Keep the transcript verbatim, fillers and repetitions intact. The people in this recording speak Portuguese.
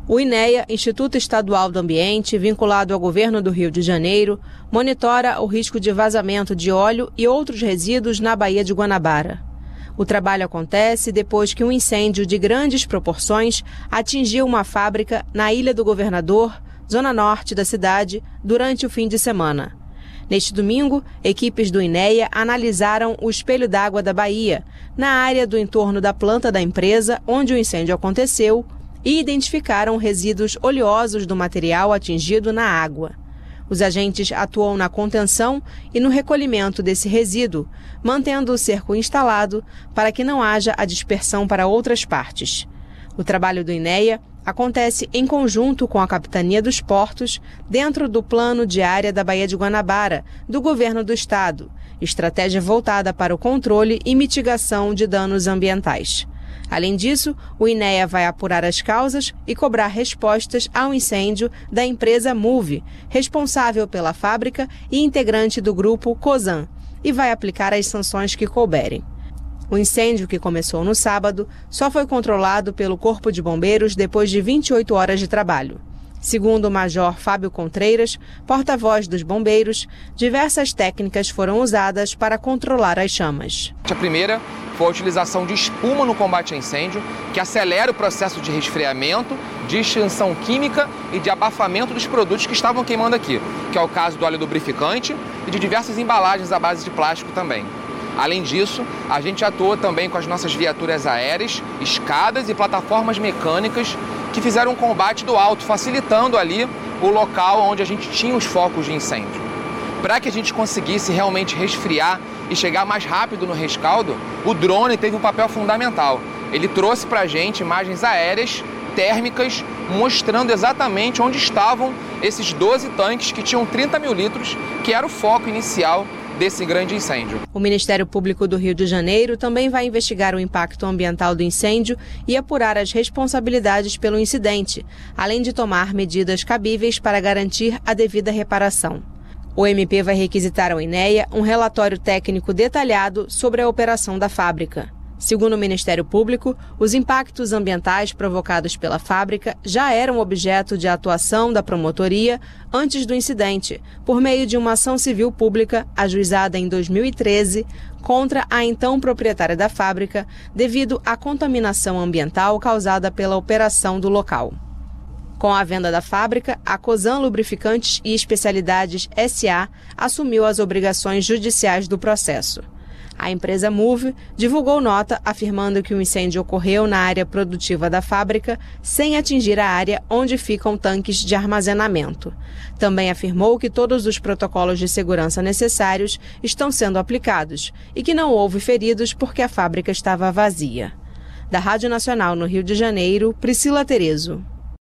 O INEA, Instituto Estadual do Ambiente, vinculado ao governo do Rio de Janeiro, monitora o risco de vazamento de óleo e outros resíduos na Baía de Guanabara. O trabalho acontece depois que um incêndio de grandes proporções atingiu uma fábrica na Ilha do Governador, zona norte da cidade, durante o fim de semana. Neste domingo, equipes do INEA analisaram o espelho d'água da Baía, na área do entorno da planta da empresa onde o incêndio aconteceu, e identificaram resíduos oleosos do material atingido na água. Os agentes atuam na contenção e no recolhimento desse resíduo, mantendo o cerco instalado para que não haja a dispersão para outras partes. O trabalho do INEA acontece em conjunto com a Capitania dos Portos, dentro do Plano de Área da Baía de Guanabara, do Governo do Estado, estratégia voltada para o controle e mitigação de danos ambientais. Além disso, o INEA vai apurar as causas e cobrar respostas ao incêndio da empresa Move, responsável pela fábrica e integrante do grupo Cosan, e vai aplicar as sanções que couberem. O incêndio, que começou no sábado, só foi controlado pelo Corpo de Bombeiros depois de vinte e oito horas de trabalho. Segundo o Major Fábio Contreiras, porta-voz dos bombeiros, diversas técnicas foram usadas para controlar as chamas. A primeira foi a utilização de espuma no combate a incêndio, que acelera o processo de resfriamento, de extinção química e de abafamento dos produtos que estavam queimando aqui, que é o caso do óleo lubrificante e de diversas embalagens à base de plástico também. Além disso, a gente atua também com as nossas viaturas aéreas, escadas e plataformas mecânicas que fizeram um combate do alto, facilitando ali o local onde a gente tinha os focos de incêndio. Para que a gente conseguisse realmente resfriar e chegar mais rápido no rescaldo, o drone teve um papel fundamental. Ele trouxe para a gente imagens aéreas, térmicas, mostrando exatamente onde estavam esses doze tanques que tinham trinta mil litros, que era o foco inicial desse grande incêndio. O Ministério Público do Rio de Janeiro também vai investigar o impacto ambiental do incêndio e apurar as responsabilidades pelo incidente, além de tomar medidas cabíveis para garantir a devida reparação. O M P vai requisitar ao INEA um relatório técnico detalhado sobre a operação da fábrica. Segundo o Ministério Público, os impactos ambientais provocados pela fábrica já eram objeto de atuação da promotoria antes do incidente, por meio de uma ação civil pública ajuizada em dois mil e treze contra a então proprietária da fábrica, devido à contaminação ambiental causada pela operação do local. Com a venda da fábrica, a Cosan Lubrificantes e Especialidades S A assumiu as obrigações judiciais do processo. A empresa Move divulgou nota afirmando que o incêndio ocorreu na área produtiva da fábrica sem atingir a área onde ficam tanques de armazenamento. Também afirmou que todos os protocolos de segurança necessários estão sendo aplicados e que não houve feridos porque a fábrica estava vazia. Da Rádio Nacional no Rio de Janeiro, Priscila Terezo.